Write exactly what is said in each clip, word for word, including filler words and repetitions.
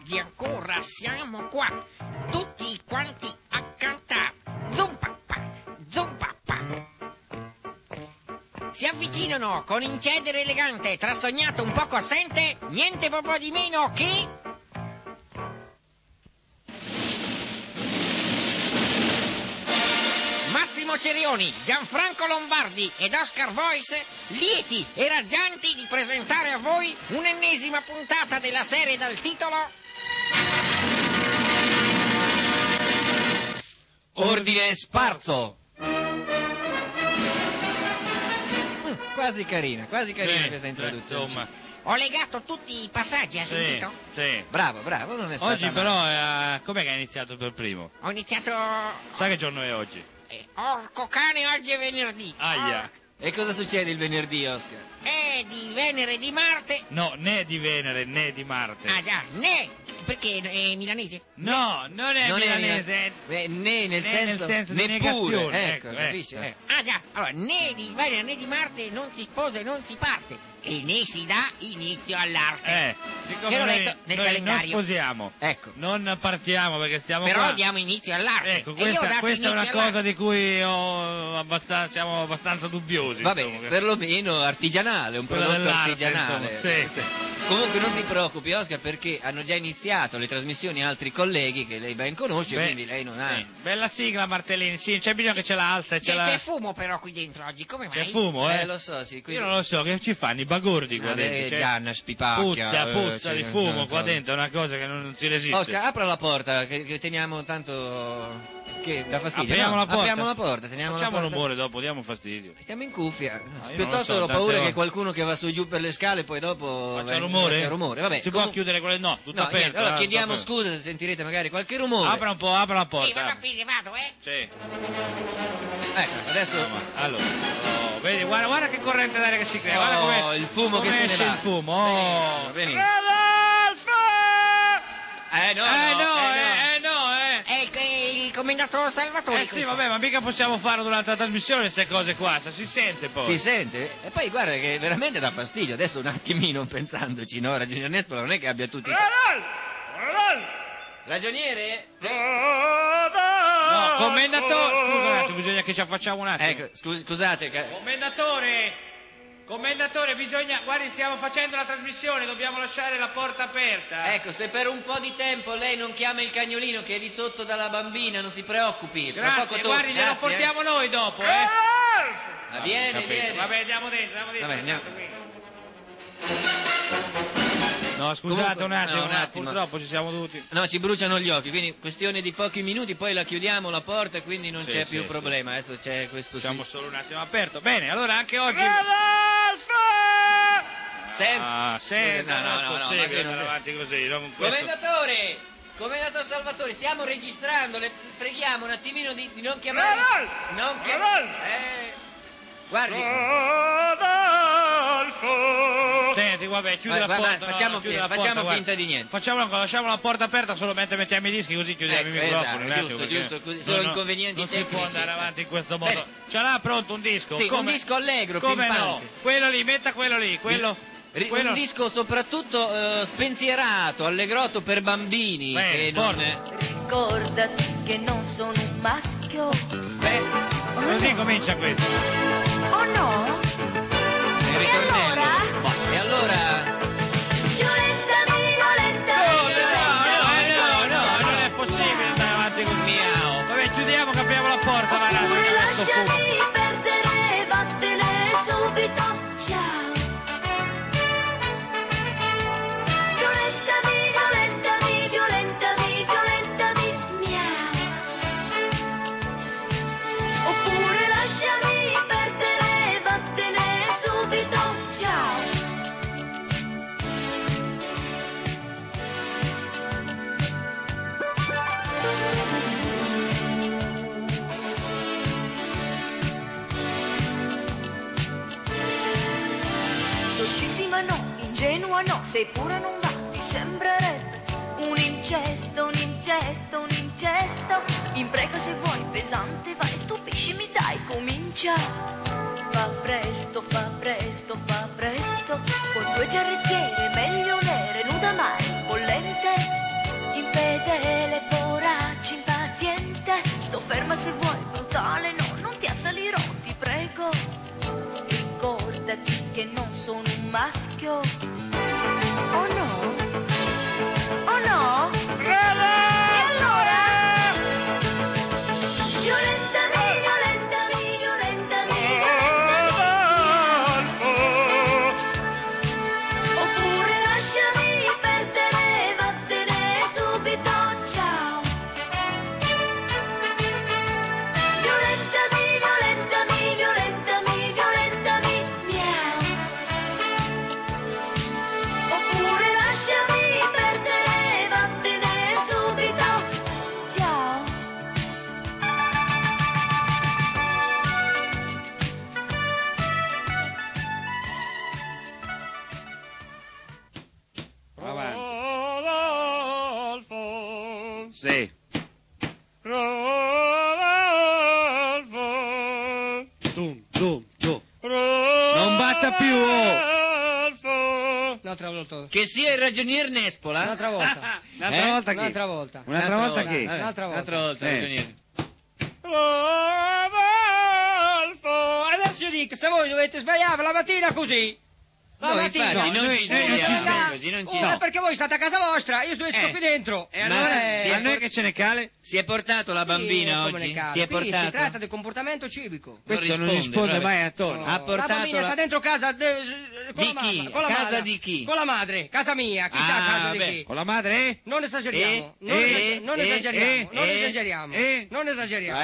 oggi ancora siamo qua, tutti quanti a cantare. Zumpappa, zumpappa. Si avvicinano con incedere elegante, trasognato un poco assente, niente proprio di meno che... Massimo Cerioni, Gianfranco Lombardi ed Oscar Voice, lieti e raggianti di presentare a voi un'ennesima puntata della serie dal titolo Ordine Sparso. Mm, quasi carina, quasi carina Sì, questa sì, introduzione. insomma. Ho legato tutti i passaggi, ha Sì, sentito? sì. Bravo, bravo, non è stata Oggi male. però, eh, com'è che hai iniziato per primo? Ho iniziato... Sai che giorno è oggi? Eh, orco cane, oggi è venerdì. Aia. E cosa succede il venerdì, Oscar? È di Venere e di Marte. No, né di Venere né di Marte. Ah già, né, perché è milanese? No, non è Non è milanese. Eh, né nel né senso, nel senso di neppure. negazione, Ecco, ecco, capisci? ecco. Ecco. Ah già, allora né di Venere né di Marte non si sposa e non si parte. E né si dà inizio all'arte. Eh, Che siccome l'ho noi, letto nel noi non calendario. sposiamo, Ecco. non partiamo perché stiamo Però qua. diamo inizio all'arte. Ecco, E io ho questa, dato questa è una inizio cosa all'arte. di cui ho abbastanza, siamo abbastanza dubbiosi. Vabbè, insomma, che- perlomeno artigianale, un Quella prodotto dell'arte, artigianale. insomma, sì, sì. Comunque non ti preoccupi, Oscar, perché hanno già iniziato le trasmissioni altri colleghi che lei ben conosce, Beh, quindi lei non ha... sì. Bella sigla, Martellini, sì, c'è bisogno che ce la alza e ce C'è, la... c'è fumo però qui dentro oggi, come mai? C'è fumo, eh? Eh, lo so, sì, qui... Io non lo so, che ci fanno i bagordi qua Vabbè, dentro? Cioè, Gianna spipacchia. puzza, eh, puzza sì, di fumo no, qua no. dentro, è una cosa che non, non si resiste. Oscar, apra la porta, che, che teniamo tanto... Che dà fastidio. Apriamo No, la porta. Apriamo la porta, teniamo Facciamo la porta. rumore dopo, diamo fastidio. Stiamo in cuffia. io non lo Piuttosto so, ho paura tante che ore. qualcuno che va su e giù per le scale poi dopo... Faccia venga- rumore? Faccia rumore, vabbè. Si comu- può chiudere quelle... No, tutto No, aperto. niente, allora eh, chiediamo tutto scusa se sentirete magari qualche aperto. rumore. Apra un po', apra la Sì, porta. va bene, vado, eh? Sì. Ecco, adesso... Allora, oh, vedi, guarda, guarda che corrente d'aria che si crea. Guarda Oh, come il fumo come che se ne esce va. il fumo. Oh. Bene, bene. Rodolfo! Eh no, Eh no, no, eh, eh no, eh. È il, è il commendatore Salvatore. Eh sì, questo. vabbè, ma mica possiamo farlo durante la trasmissione queste cose qua, se si sente poi. Si sente? E poi guarda che veramente dà fastidio. Adesso un attimino pensandoci, no? Ragionier Nespolo non è che abbia tutti... Ragioniere? No, commendatore, scusa un attimo, bisogna che ci affacciamo un attimo. Ecco, scus- scusate, ca- Commendatore! Commendatore, bisogna... Guardi, stiamo facendo la trasmissione, dobbiamo lasciare la porta aperta. ecco, se per un po' di tempo lei non chiama il cagnolino che è di sotto dalla bambina, non si preoccupi. Tra poco Grazie, torna. guardi, glielo Grazie, portiamo noi dopo, eh. eh. Ah, viene, Capito. viene. Vabbè, andiamo dentro, andiamo dentro. Vabbè, andiamo. qui. No, scusate Comunque, un attimo, no, un no, attimo. purtroppo ci siamo dovuti... No, ci bruciano gli occhi, quindi questione di pochi minuti, poi la chiudiamo la porta, quindi non Sì, c'è sì, più sì. problema. Adesso c'è questo... Siamo solo un attimo aperto. Bene, allora anche oggi... Sen- Ah, Scusi, senta, no, no, non no, è no, possibile ma che non- andare avanti così. non con questo- Commendatore! Commendatore Salvatore, stiamo registrando, le preghiamo un attimino di, di non chiamare... Non chiamare... Eh... Guardi... Senti, vabbè, chiudi Vai, la vai, porta. vai, no, facciamo no, chiudi finta- la facciamo porta, finta guarda. di niente. Facciamo una cosa, lasciamo la porta aperta solamente mettiamo i dischi così chiudiamo Ecco, i microfoni. esatto, un attimo, giusto, perché giusto, così, no, solo no, inconvenienti Non si tecnici. può andare avanti in questo modo. Bene. Ce l'ha pronto un disco? Sì, un Come? disco allegro, Come no? pimpante. Quello lì, metta quello lì, quello... Ri- quello... Un disco soprattutto eh, spensierato, allegrotto per bambini. Bene, che non... forte. Ricordati che non sono un maschio. Beh, così comincia questo. Oh no? il E ritornello. allora? Ma- E allora... Violentami, No, violentami. no, no, no, non è possibile andare avanti con miau. Vabbè, chiudiamo, capiamo la porta, va là, Oppure perché questo fumo. lasciami perdere, vattene subito. Ciao. Violentami, violentami, violentami, violentami. Miau. Oppure lasciami perdere, vattene subito. Ciao. Dolcissima no, ingenua no, sei pura non va, ti sembrerebbe un incesto, un incesto, un incesto. Impreca se vuoi, pesante, vai, stupiscimi, dai, comincia. Fa presto, fa presto, fa presto, con due giarrettiere, meglio nere, nuda mai, bollente. che non sono un maschio. Oh no? Oh no? E allora? Violentami, violentami, violentami, oppure lasciami perdere, vattene subito, ciao. Violentami, violentami, violentami, violentami, miau. Oppure lasciami perdere, vattene subito, ciao. Avanti. Rodolfo, Sì. Rodolfo, Tum, tum, tum. Rodolfo. Non batta più, oh. Un'altra volta. Che sia il ragionier Nespola? Un'altra volta. Un'altra Eh? volta chi? Un'altra volta. Un'altra volta chi? Vabbè, Un'altra volta. Un'altra volta, Eh. ragioniere. Rodolfo, adesso io dico, se voi dovete sbagliare la mattina così. La No, mattina. infatti, non noi- ci noi non ci sbagliamo stiamo. così, non ci Oh, no. perché voi state a casa vostra, io sto Eh. qui dentro. E allora, Eh, a noi che ce ne cale? Si è portato la bambina Sì, come oggi? ne cade. Si è Qui si portato? tratta di comportamento civico. Questo non risponde, risponde vabbè. mai a Tony. Ha La portato bambina la- sta dentro casa de- con Di la chi? mamma, con la Casa madre. di chi? Con la madre, casa mia, chissà Ah, casa di vabbè. chi. Con la madre, eh? Non esageriamo, Eh, non, eh, esager- non eh, esageriamo, eh, non eh, esageriamo, eh. non esageriamo,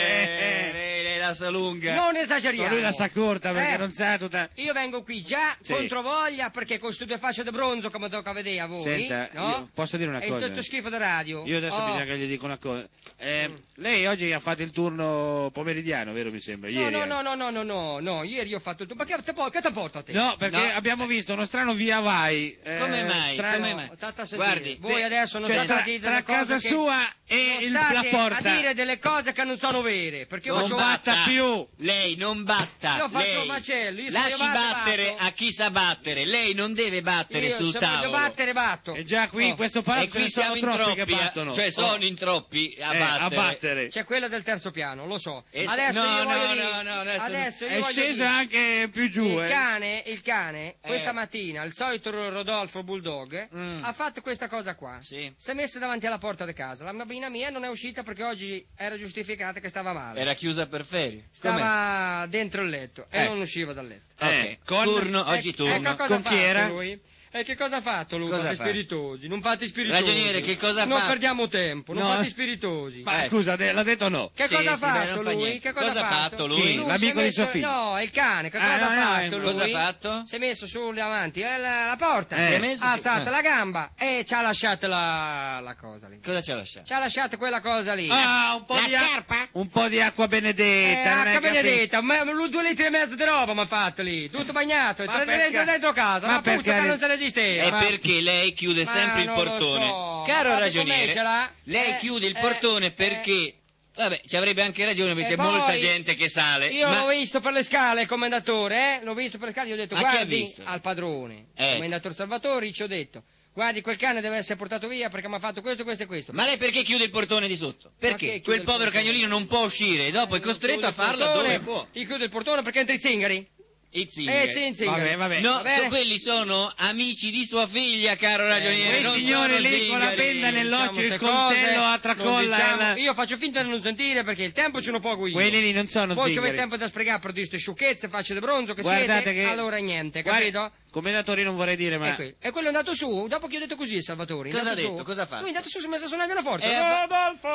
Eh, lei, lei la sa lunga. non Ma esageriamo. lui la sa corta perché Eh. non sa tutta... Io vengo qui già Sì. controvoglia perché con queste due facce di bronzo come tocca vedere a voi, Senta, no? io posso dire una E cosa? tutto schifo di radio. Io adesso Oh. bisogna che gli dico una cosa. Eh, lei oggi ha fatto il turno pomeridiano, vero mi sembra? No, Ieri. no, eh. no, no, no, no, no, no, ieri ho fatto tutto. Ma che te, po- che te porta a te? No, perché No. abbiamo visto uno strano via vai. eh, Come mai? Tra, Come No, mai? state a sentire. Guardi, voi te- adesso non cioè, state tra, a dire tra delle cose casa che- sua e non il- la state porta. a dire delle cose che non sono vere, perché io Non faccio batta più. Lei non batta. Io faccio lei. macello, io se Lasci voglio battere, battere batto. a chi sa battere. Lei non deve battere io sul se tavolo. voglio battere batto. E già qui in Oh. questo E palazzo ce qui ne sono siamo in troppi troppi, che eh, battono. cioè sono Oh. in troppi a Eh, battere. a battere. C'è quella del terzo piano, lo so. E se- Adesso no, io voglio no, dire, no, no, adesso- adesso io È voglio sceso dire, anche più giù, il eh. cane, il cane, Eh. questa mattina, il solito Rodolfo Bulldog, Mm. ha fatto questa cosa qua. Sì. Si è messa davanti alla porta di casa. La bambina mia non è uscita perché oggi era giustificata che stava male. Era chiusa per ferie. Stava dentro il letto e Eh. non usciva dal letto. Com'è? Eh, Ok. con- Turno, oggi Ecco- turno. Ecco cosa Con ha chi fatto era? lui. E che cosa ha fatto lui? Cosa Fate fa? spiritosi, non fate spiritosi. Ragioniere, che cosa Non fa? perdiamo tempo, non No. fate spiritosi. Ma Eh. scusa, de- l'ha detto no. Che Sì, cosa ha sì, beh, fatto non fa lui? niente. Che cosa, Cosa ha fatto lui? Chi? si L'amico è di messo- suo figlio? No, il cane. Che Ah, cosa no, ha no, fatto eh, lui? cosa ha fatto? Si è messo su davanti eh, la, la porta, Eh. si è messo ha su- alzato eh. la gamba e ci ha lasciato la, la cosa lì. Cosa ci ha lasciato? Ci ha lasciato quella cosa lì. Ah, un po' La di a- scarpa? un po' di acqua Eh, benedetta. non è H. capito? Benedetta, ma ma due litri e mezzo di roba mi ha fatto lì, tutto bagnato, e Ma tre per dentro, ca- dentro casa, ma ma per puzza che cari- non se ne esisteva. È Ma- perché lei chiude Ma sempre il non lo portone. so. Caro Ma proprio ragioniere, come ce l'ha? lei Eh, chiude il eh, portone eh. perché... Vabbè, ci avrebbe anche ragione perché E c'è molta poi- gente che sale. Io ma... l'ho visto per le scale il commendatore, eh? L'ho visto per le scale, gli ho detto, Ma chi ha guardi, visto? al padrone, Eh. commendatore Salvatori, ci ho detto, guardi, quel cane deve essere portato via perché mi ha fatto questo, questo e questo. Ma lei perché chiude il portone di sotto? che Perché? chiude Quel il povero portone? cagnolino non può uscire e dopo è costretto a Chiude il farlo portone, dove può. Gli chiude il portone perché entra i zingari. I Eh, zingari. sì, i zingari. Vabbè, vabbè. No, Va bene? so quelli sono amici di sua figlia, caro ragioniere. quei non signori sono lì con la zingari. penna nell'occhio, Diciamo il ste coltello cose, a tracolla. non diciamo- e la- Io faccio finta di non sentire perché il tempo ce lo poco io. Quelli lì non sono Poi ci zingari. avete tempo da sprecare per queste sciocchezze, facce di bronzo che Guardate siete, che... allora niente, Guardi, capito? commendatori non vorrei dire, ma... E, qui- e quello è andato su, dopo che ho detto così, Salvatore. è Cosa andato ha detto? su. Cosa ha fatto? Lui è andato su, si è messo a suonare il pianoforte. Eh, ha Rodolfo,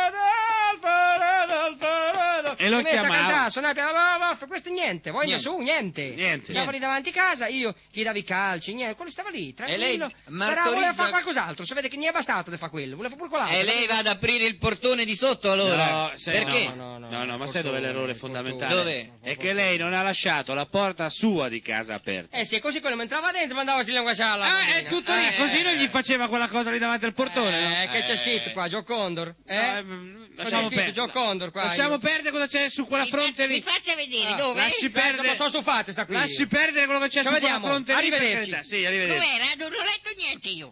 Rodolfo, Rodolfo, Rodolfo. E lo Si è messo a chiamava. cantare, a suonare il piano, Rodolfo, questo niente. Voi Niente. su, niente. Niente. Stava lì davanti a casa, io gli davo i calci, niente. Quello stava lì, tranquillo. lei Sperava, martorizza- voleva fare qualcos'altro, si vede che non è bastato di fare quello, voleva fare pure quell'altro. E lei va ad aprire il portone di sotto allora? No, sai- Perché? no, No, no, no, no, ma il sai dove è portone, l'errore il fondamentale? Dov'è? È che lei non ha lasciato la porta sua di casa aperta. Eh sì, e così quello mi entrava dentro e mandava sti linguacciala. Ah, è tutto lì, così non gli faceva quella cosa lì davanti al portone, no? Eh, che c'è Eh. scritto qua, Joe Condor? Eh? Eh, Cosa c'è lasciamo scritto? perdere. Joe Condor qua. Lasciamo io. perdere cosa c'è su quella fronte Mi lì. faccia vedere Ah, dove? lasci Eh, perdere. ma sono stufate sta qui. Lasci perdere quello che c'è Ci su quella vediamo. fronte lì. per Arrivederci. carità. Sì, arrivederci. Dov'era? Non ho letto niente io.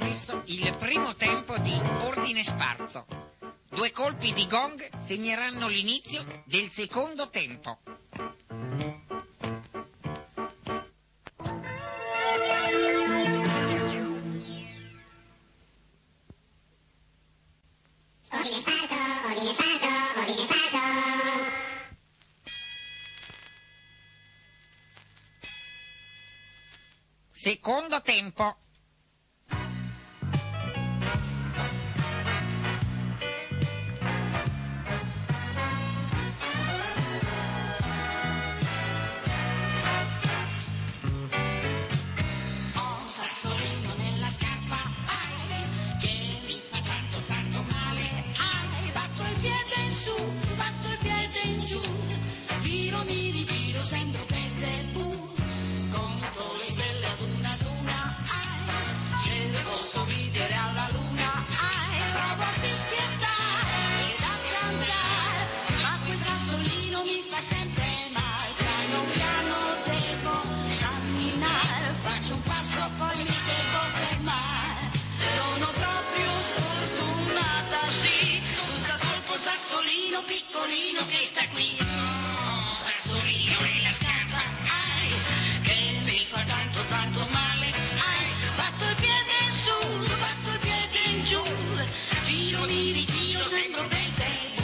trasmesso il primo tempo di Ordine Sparso. Due colpi di gong segneranno l'inizio del secondo tempo. Secondo tempo. Piccolino che sta qui, un sassolino nella scarpa, ai, che mi fa tanto tanto male, ai, batto il piede in su, batto il piede in giù, giro mi ritiro, sembro bel tempo.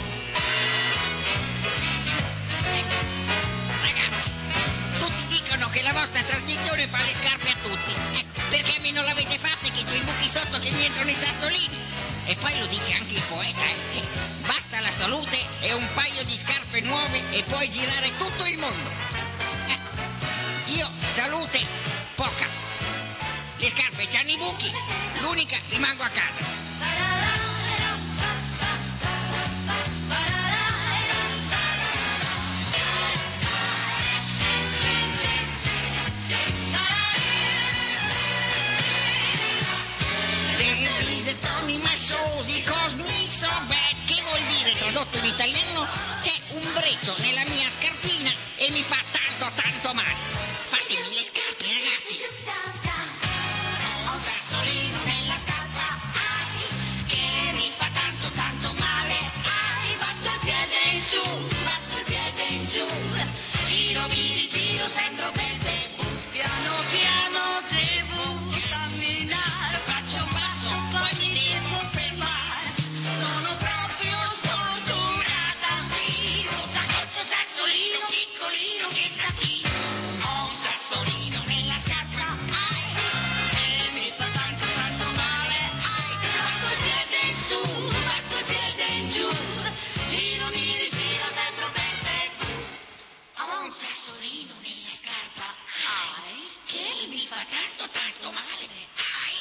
Ragazzi, tutti dicono che la vostra trasmissione fa le scarpe a tutti. Ecco, perché a me non l'avete fatta che c'ho i buchi sotto che mi entrano i sassolini? E poi lo dice anche il poeta, eh? eh basta la salute e un paio di scarpe nuove e puoi girare tutto il mondo. Ecco, io salute poca. Le scarpe c'hanno i buchi, l'unica rimango a casa. So beh, che vuol dire tradotto in italiano? C'è un breccio nella mia scarpina e mi fa tanto tanto male. Fatemi le scarpe, ragazzi. Ho un sassolino nella scarpa, ai, che mi fa tanto tanto male, ai, batto il piede in su, batto il piede in giù, giro mi rigiro, sembro bel tempo, piano piano devo camminare, faccio un passo poi mi devo fermare. Sono proprio sfortunata, sì, sotto colpo sassolino piccolino che sta qui. Ho un sassolino nella scarpa, ai, e mi fa tanto tanto male, ai, batto il piede in su, batto il piede in giù, giro mi rigiro, sembro bel tempo. Ho un sassolino nella scarpa, ai, che mi fa tanto tanto male, ai.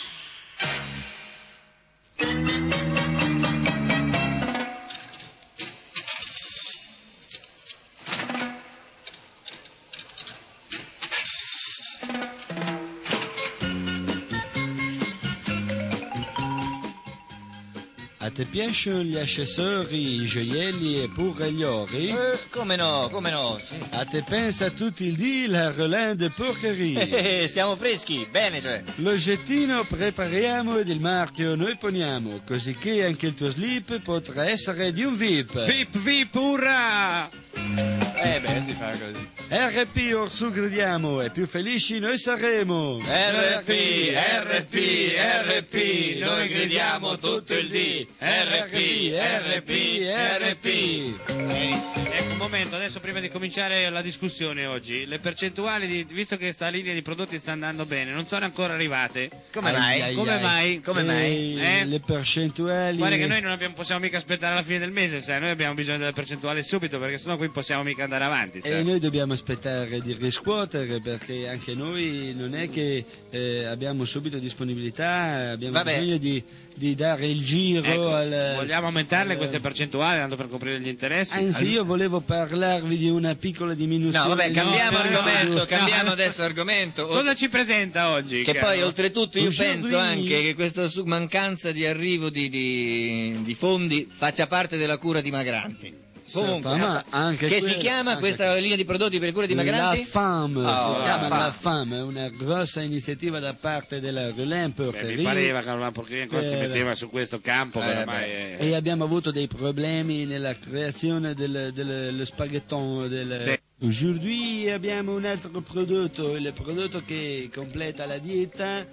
A te piacciono gli accessori, i gioielli e pure gli ori? Eh, come no, come no, sì. A te pensa tutti il dì la Roland de porcherie. Eh, stiamo freschi, bene cioè. L'oggettino prepariamo ed il marchio noi poniamo, così che anche il tuo slip potrà essere di un V I P. Vip, vip, urrà! Eh beh, si fa così. R P orsù gridiamo e più felici noi saremo. R P, R P, R P, noi gridiamo tutto il dì. R P, R P, R P. Eh, ecco un momento, adesso prima di cominciare la discussione oggi, le percentuali, di, visto che sta linea di prodotti sta andando bene, non sono ancora arrivate. Come Ai, mai? ai, Come ai. mai? Come E mai? Eh? Le percentuali. Guarda che noi non abbiamo, possiamo mica aspettare alla fine del mese, sai, noi abbiamo bisogno della percentuale subito perché sennò qui possiamo mica andare avanti. Sai. E noi dobbiamo aspettare di riscuotere perché anche noi non è che eh, abbiamo subito disponibilità, abbiamo Vabbè. bisogno di, di dare il giro Ecco, al... vogliamo aumentarle al- queste percentuali tanto per coprire gli interessi? Anzi, io volevo parlarvi di una piccola diminuzione. No, vabbè, cambiamo no, no, argomento, no. cambiamo No. adesso argomento. Cosa ci presenta oggi? Che caro? poi oltretutto io Aujourd'hui- penso anche che questa su- mancanza di arrivo di, di- di fondi faccia parte della cura dimagranti. Comunque, Certo, ma anche che que- si chiama anche questa linea di prodotti per cura La dimagranti? Femme, Oh, si la chiama Femme. La Femme, è una grossa iniziativa da parte della Roland Beh, mi Porterie. pareva che una porcheria ancora si Eh, metteva su questo campo, Eh, però ormai beh. è- E abbiamo avuto dei problemi nella creazione del, del lo spaghetton. Del... Sì. Aujourd'hui abbiamo un altro prodotto, il prodotto che completa la dieta.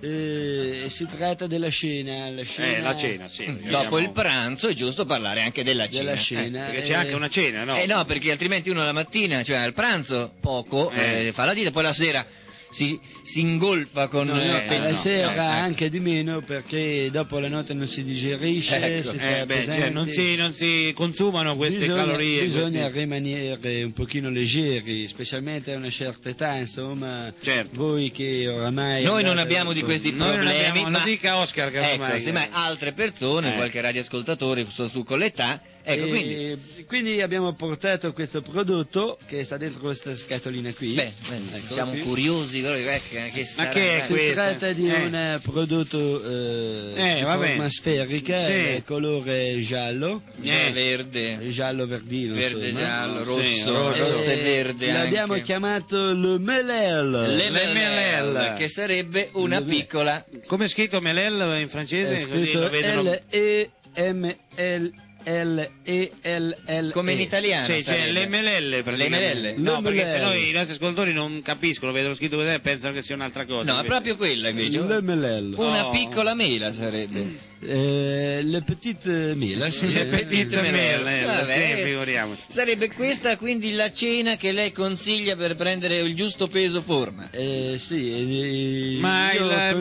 eh, si tratta della cena. La cena, Eh, la cena, sì. Mm, Abbiamo- Dopo il pranzo è giusto parlare anche della cena. Della eh. cena. Perché c'è anche una cena, no? Eh no, perché altrimenti uno la mattina, cioè al pranzo, poco, Eh. eh, fa la dieta, poi la sera si, si ingolfa con... No, no, eh, alla no, sera no, ecco. anche di meno perché dopo la notte non si digerisce, Ecco. si sta Eh, beh, cioè, pesanti. non, si, non si consumano queste bisogna, calorie. bisogna questi- rimanere un pochino leggeri, specialmente a una certa età, insomma, Certo. voi che oramai... Noi non andate- abbiamo di questi Noi non problemi, abbiamo- ma non dica Oscar che ecco, ormai- semmai altre persone, Eh. qualche radioascoltatore su, su con l'età, ecco, E quindi... quindi abbiamo portato questo prodotto che sta dentro questa scatolina qui. Beh, beh, Eccolo siamo qui. curiosi, però, eh, che sarà- che è Si questo? tratta di Eh. un prodotto eh, Eh, di va forma bene. sferica, Sì. eh, colore giallo, Eh, verde, giallo verdino, verde, insomma. giallo, Sì, rosso, rosso. rosso e Eh, verde L'abbiamo anche. chiamato le melel. Le Le Melel, Melel. che sarebbe una Le Melel. piccola... Come è scritto Melel in francese? È Così scritto lo vedono. L E M L L E L L Come in italiano Sì, cioè sarebbe. le melelle praticamente. melelle? No, Le perché melelle. sennò i nostri ascoltatori non capiscono, vedono scritto così e pensano che sia un'altra cosa. No, è invece. proprio quella invece. Le melel. Una Oh. piccola mela sarebbe. Eh, le petite mela, sì. Le petite Melelle. mele, Vabbè. sì, figuriamoci. Sarebbe questa quindi la cena che lei consiglia per prendere il giusto peso forma. Eh, sì, eh, Ma io il consiglio-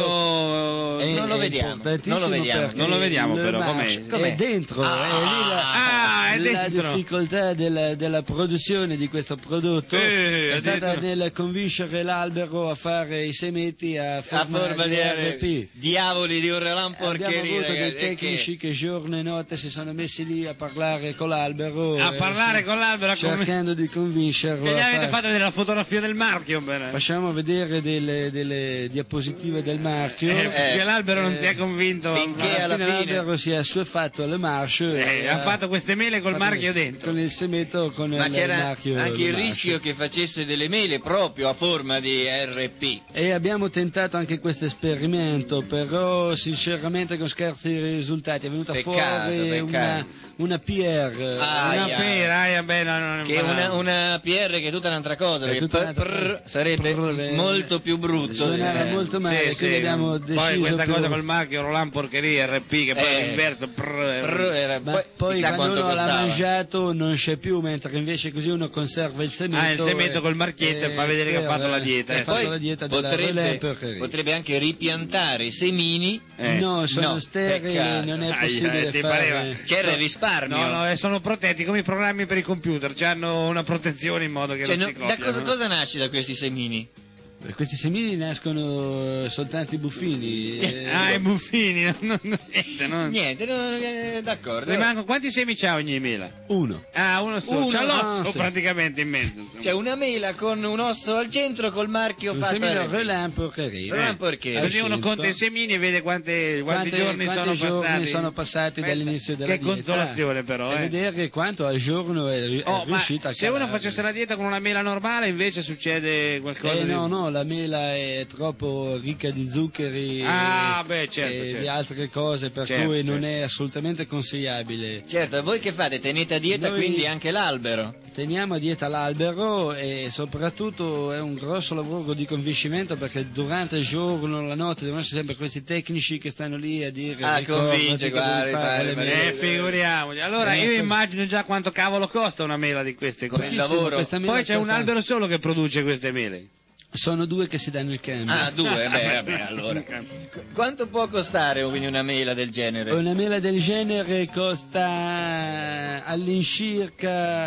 marchio È- non lo è vediamo, importantissimo non lo vediamo, perché non lo vediamo il però, com'è? marcio Com'è? È dentro, Ah, è lì la, ah, è la dentro. difficoltà della, della produzione di questo prodotto Eh, è stata addirittura. nel convincere l'albero a fare i semeti a A forma, forma di R P. diavoli di Orrelan Abbiamo porcheria, avuto dei ragazzi, è tecnici che giorno e notte si sono messi lì a parlare con l'albero, A eh, parlare sì, con l'albero come... cercando di convincerlo Che gli a avete fare- fatto vedere la fotografia del marchio per... Facciamo vedere delle, delle diapositive del marchio. Eh, perché eh, l'albero non eh, si è convinto. finché Ma- alla fine fine- l'albero si è assuefatto alle marce Eh, e ha fatto queste mele col fatto- marchio dentro. con il semeto con Ma il c'era marchio anche del il marcio. rischio che facesse delle mele proprio a forma di R P. E abbiamo tentato anche questo esperimento, però sinceramente con scarsi risultati. È venuta Peccato, fuori peccato. una, una P R. Ah, Una Aia. pera, aia, beh, no, non Che è una, una P R che è tutta un'altra cosa, È perché tutta pr- un'altra prr cosa. sarebbe Prr- molto più brutto. Suonava eh. molto male, Sì, quindi sì. abbiamo deciso Poi questa più- cosa col marchio Roland Porcheria R P che poi Eh. è l'inverso. prr, Prr era- Ma poi, poi chissà quando quanto uno l'ha costava. mangiato non c'è più, mentre invece così uno conserva il semeto. Ah, il semeto e- col marchietto e fa vedere che ha per- fatto la dieta, ha eh. fatto Poi la dieta della potrebbe, Roland Porcheria. potrebbe anche ripiantare i semini. Eh. No, sono No, sterili, peccato. non è Aia, possibile ti fare. pareva? C'era il risparmio. No, no, e sono protetti come i programmi per i computer, hanno una protezione in modo che Cioè, non no, si da copiano. cosa, cosa nasce da questi semini? Beh, Questi semini nascono soltanto i buffini. eh, Ah, i buffini, no, no, no, niente, no. Niente, no, eh, d'accordo. Rimangono, quanti semi c'ha ogni mela? Uno. Ah, uno solo, Uno, c'ha l'osso ah, sì. praticamente in mezzo. insomma. C'è una mela con un osso al centro col marchio Un fatto semino R P. Roland Porcheria. Roland Porcheria. Così uno scelto. conta i semini e vede quante, quanti, Quante- giorni, quanti sono, giorni passati. sono passati Pensa, dall'inizio della che dieta. consolazione però, E eh. vedere quanto al giorno è, è Oh, ma riuscita a se uno calare. facesse la dieta con una mela normale invece succede qualcosa Eh di... no, no, la mela è troppo ricca di zuccheri Ah, e, beh, certo, e certo. di altre cose, per Certo, cui non certo. è assolutamente consigliabile. Certo, e voi che fate? Tenete a dieta Noi- quindi anche l'albero? Teniamo a dieta l'albero e soprattutto è un grosso lavoro di convincimento perché durante il giorno, la notte devono essere sempre questi tecnici che stanno lì a dire Ah, ricordati convince, che devi guarda, fare le guarda, mele. Eh, figuriamoci. Allora, Eh, io ecco. immagino già quanto cavolo costa una mela di queste qua. il lavoro. Questa mela Poi c'è un costa- albero solo che produce queste mele. Sono due che si danno il cambio. Ah, due, beh, vabbè, allora. Qu- Quanto può costare quindi una mela del genere? Una mela del genere costa all'incirca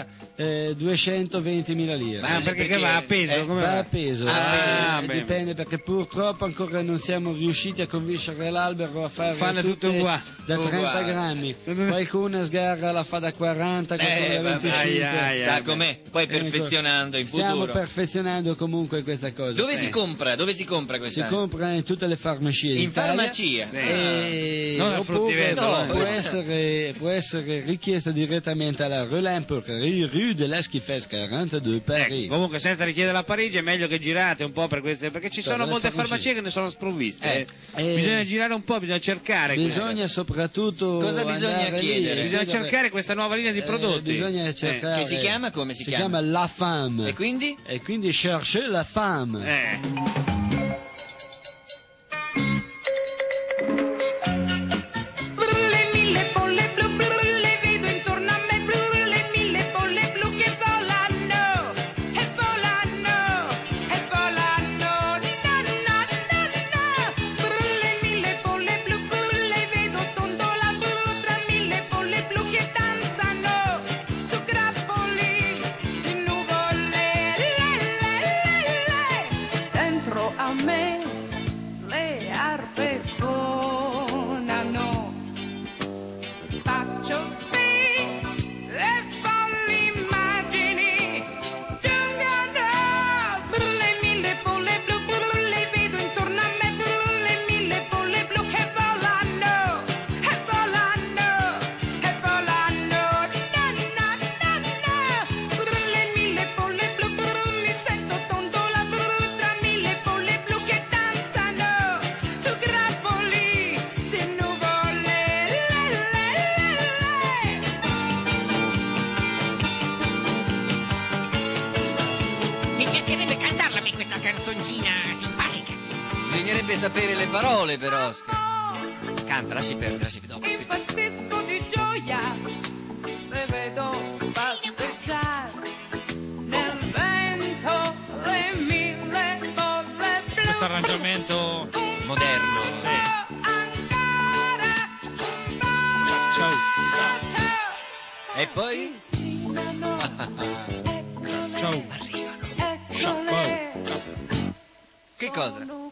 eh, duecentoventimila lire. Ah, perché, che va a peso? eh, come Va va? a peso, Ah, eh, bene. dipende perché purtroppo ancora non siamo riusciti a convincere l'albero a fare Fanno tutte uguali. da trenta Uguali. grammi. Qualcuna sgarra la fa da quaranta, qualcuna Eh, da vabbè, venticinque. ai, ai, Sa ai. com'è? Poi Ecco, perfezionando in Stiamo futuro. perfezionando comunque questa cosa. Dove Eh, si compra? Dove si compra si questa? compra in tutte le farmacie In d'Italia. farmacia. E Non al oppure fruttivendolo, no, eh. può, essere, può essere richiesta direttamente alla Roland-Porquerie, rue de la Schifesse quarantadue, Paris. Ecco, comunque senza richiedere a Parigi è meglio che girate un po' per queste, perché ci Per sono le molte farmacie. farmacie che ne sono sprovviste. Eh, eh. eh, bisogna girare un po', bisogna cercare. Bisogna soprattutto Cosa bisogna andare lì chiedere? e Bisogna chiedere- cercare questa nuova linea di eh, prodotti. bisogna cercare. Che si chiama? Come si si chiama? chiama La Femme. E quindi? E quindi chercher la femme. Eh. Le mille bolle blu, blu, le vedo intorno a me, blu, le mille bolle blu che volano, e volano, e volano, na na na na. Blu, le mille bolle blu, blu, le vedo tondola, blu, tra mille bolle blu che danzano, su grappoli di nuvole, le, le, le, le. Dentro a me le arpe suonano. Faccio qui le folli immagini, giungano, le mille bolle blu, blu, le vedo intorno a me, blu, le mille bolle blu che volano, e volano, e volano, na na na na, blu, le mille bolle blu, blu, mi sento tondola, blu, tra mille bolle blu che danzano, su grappoli di nuvole, le, le, le, Mi piacerebbe cantarla a me questa canzoncina simpatica. Bisognerebbe sapere le parole per Oscar. Canta, lasci perdere, lasci dopo. impazzisco di gioia se vedo passeggiare nel vento le mille bolle blu. Questo arrangiamento Moderno. sì. Ancora un po'. Ciao. Ciao. E poi? Girano, Ciao. eccole, Che cosa? sono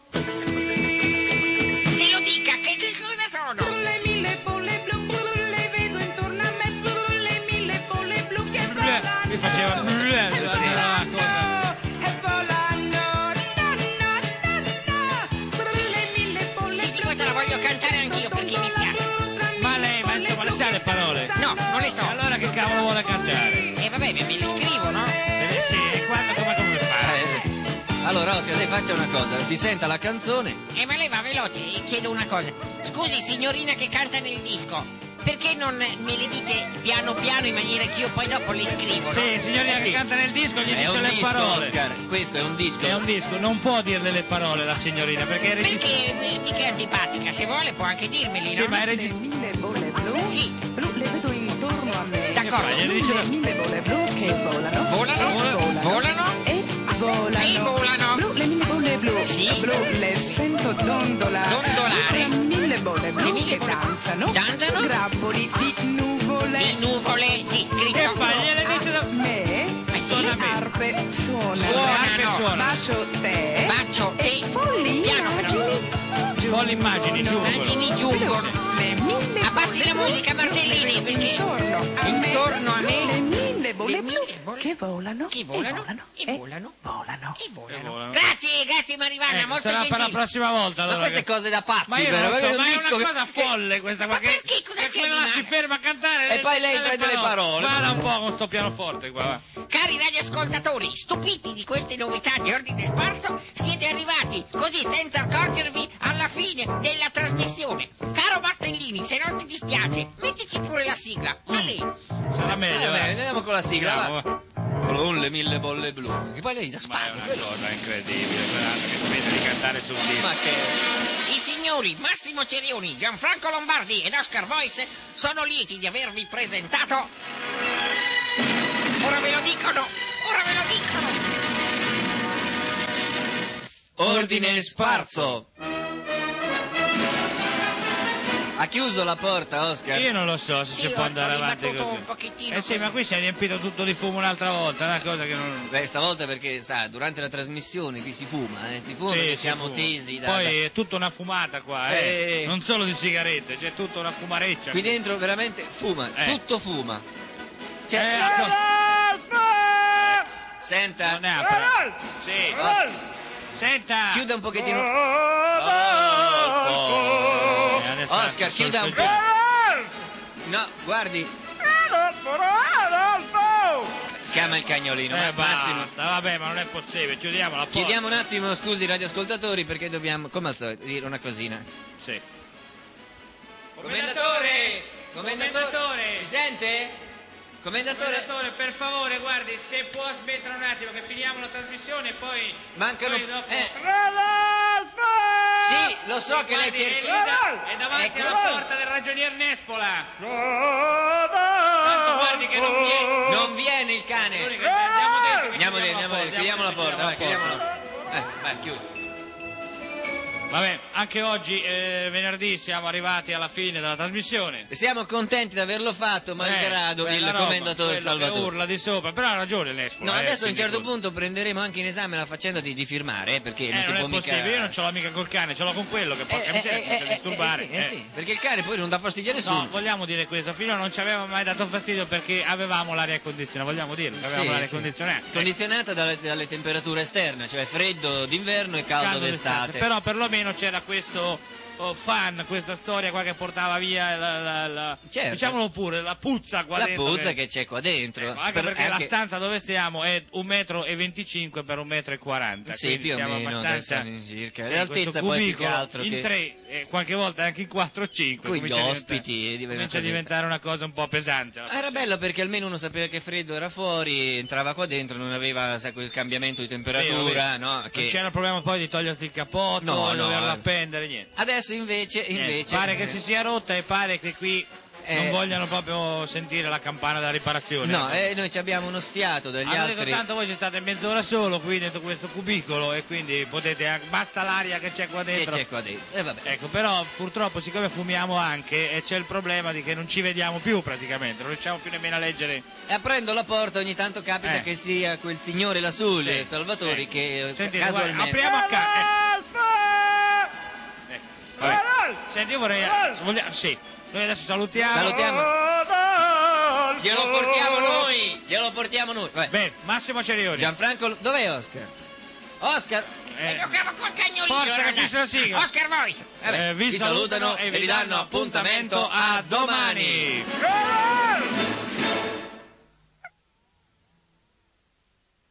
Se lo dica, che, che cosa sono? le mille bolle blu, blu, le vedo intorno a me, blu, le mille bolle blu che Bleh, volano. mi faceva bleh, E la cosa. volano, e volano, na na na na. Blu, le mille bolle Sì, sì, blu, questa la voglio cantare anch'io perché mi piace. Ma lei, ma insomma, le sa le parole? No, non le so. E allora che cavolo vuole cantare? E vabbè, me, me le scrivo, no? Eh, sì, e quando, come, come fa? Eh, Allora Oscar, lei faccia una cosa, si senta la canzone. E ma lei va veloce, e chiedo una cosa. Scusi, signorina che canta nel disco, perché non me le dice piano piano in maniera che io poi dopo le scrivo, no? Sì, signorina Eh, che sì. canta nel disco gli È dice un le disco, parole. Oscar, questo è un disco. È un disco, non può dirle le parole la signorina perché è registrato. Perché eh, mica è antipatica, se vuole può anche dirmeli, Sì, no? ma è le registrato. mille bolle blu, Sì. blu, le vedo intorno a me. D'accordo. Che fa? Gliele dice Le da- mille bolle blu che volano, Volano, e volano, e volano, e volano. Blu, le mille bolle blu, Sì. blu, le sento dondolare, Dondolare. le mille bolle blu Le mille che bolle- danzano, danzano. su grappoli di nuvole. di nuvole, sì, scritto. Che fa? Gliele dice da... A me, sì. le arpe suonano, Suonano. Suonano. bacio te, Bacio te. e folli Piano, però. immagini, Folli immagini, giungono. Immagini giungono. Le mille Abbassi bolle la blu musica, Martellini, le vedo perché intorno a me, intorno a me le mille bolle le blu mille bolle che volano, che volano, e volano, e e volano, volano. e volano. E volano. Grazie, grazie Marivanna, Ecco, molto sarà per la gentile. prossima volta Ma allora. queste che- cose da pazzi, Ma io però, non so, perché ma un è disco una che- cosa folle questa qua. Ma che- perché? Cosa che c'è quella di là si male? ferma a cantare E poi lei le prende le parole. Guarda un po' con sto pianoforte qua, va. Cari radioascoltatori, stupiti di queste novità di ordine sparso, siete arrivati così senza accorgervi alla fine della trasmissione. Caro Martellini, se non ti dispiace, mettici pure la sigla. A lei. Sarà meglio, Vabbè, va. andiamo con la sigla. Andiamo, va. va. Blu, le mille bolle blu. Che poi lei da Ma è spalla. una cosa incredibile, guardate che smette di cantare sul disco. Ma che... I signori Massimo Cerioni, Gianfranco Lombardi ed Oscar Voice sono lieti di avervi presentato. Ora ve lo dicono, ora ve lo dicono. Ordine sparso. Ha chiuso la porta, Oscar? Io non lo so se Sì, si può ho- andare ho avanti ribattuto così. un pochettino Eh sì, così. ma qui si è riempito tutto di fumo un'altra volta, è una cosa che non... Beh, stavolta perché, sa, durante la trasmissione qui si fuma, eh? Si fuma Sì, perché si siamo fuma. tesi da... Poi da- è tutta una fumata qua, eh. Eh. Non solo di sigarette, c'è tutta una fumareccia. Qui dentro veramente fuma, Eh. tutto fuma. Eh, Cioè, ecco, senta, non ne apre. Sì. Oscar, Senta. chiuda un pochettino. Eh, Oh, adesso Oscar, sto chiuda un po'. ascoltando. No, guardi, chiama il cagnolino. Eh, ma- Massimo. basta, vabbè, ma non è possibile, chiudiamo la porta. Chiediamo un attimo scusi radioascoltatori perché dobbiamo, come al solito, dire una cosina. Sì. Commendatore! Commendatore! Commendatore! Ci sente? Commendatore! Commendatore, per favore, guardi, se può smettere un attimo che finiamo la trasmissione e poi... Mancano... poi dopo... eh, sì, lo so che lei Guardi, è, lì cerca... da- è davanti Ecco. alla porta del ragionier Nespola. Tanto guardi che non viene. Non viene il cane! Andiamo dentro, che Andiamo dentro, chiudiamo andiamo dentro, chiudiamo la porta, vai, chiudiamo chiudiamo la porta. Eh, vai, chiudi. Vabbè, anche oggi, eh, venerdì, siamo arrivati alla fine della trasmissione. Siamo contenti di averlo fatto, malgrado Eh, il bella roba, commendatore quello Salvatore. che urla di sopra, però ha ragione Nespola. No, eh, adesso a un quindi certo cosa. punto prenderemo anche in esame la faccenda di, di firmare, eh, perché Eh, non ti non può è mica... possibile, io non ce l'ho mica col cane, ce l'ho con quello che porca Eh, miseria, eh, comincia a eh, disturbare. eh, sì, eh, eh. sì, perché il cane poi non dà fastidio a nessuno. No, vogliamo dire questo, finora non ci aveva mai dato fastidio perché avevamo l'aria condizionata, vogliamo dirlo, che avevamo Sì, l'aria sì. condizionata. Eh, Condizionata dalle, dalle temperature esterne, cioè freddo d'inverno e caldo, caldo d'estate. Però perlomeno c'era questo oh, fan, questa storia qua che portava via la, la, la- Certo. diciamolo pure, la puzza qua la dentro. puzza che c'è qua dentro. Ecco, anche Per- perché la anche- stanza dove stiamo è un metro e venticinque per un metro e quaranta. Sì, quindi più o siamo meno, abbastanza adesso circa. sì, L'altezza questo poi più che cubicolo altro in che- tre e qualche volta anche in quattro o cinque. Con gli comincia a ospiti, diventare- diventa comincia a così. diventare una cosa un po' pesante. la Era faccenda. bello perché almeno uno sapeva che freddo era fuori, entrava qua dentro, non aveva sai, quel cambiamento di temperatura, Vero, vero. no? Non Che... c'era il problema poi di togliersi il cappotto, No, di no, doverlo eh. appendere, niente. Adesso invece, Niente, invece pare che si sia rotta e pare che qui Eh. non vogliano proprio sentire la campana della riparazione. No, eh, noi ci abbiamo uno stiato dagli Hanno detto altri. tanto voi ci state mezz'ora solo qui dentro questo cubicolo e quindi potete anche- basta l'aria che c'è qua Che dentro. c'è qua dentro? Eh, vabbè. Ecco, però purtroppo siccome fumiamo anche e c'è il problema di che non ci vediamo più praticamente, non riusciamo più nemmeno a leggere. E aprendo la porta ogni tanto capita Eh. che sia quel signore lassù, Sì. il Salvatori, Eh. che eh, Sentite, guarda, casualmente... apriamo a casa. Ecco, vabbè. Senti, io vorrei vogliamo- sì, noi adesso salutiamo. Salutiamo. Glielo portiamo noi, glielo portiamo noi. Vai. Bene, Massimo Cerioni. Gianfranco, dov'è Oscar? Oscar, Eh, Giocavo col cagnolino. Forza, che ragazzi. finisce la sigla. Oscar Voice. vabbè, eh, vi salutano e vi danno appuntamento a domani.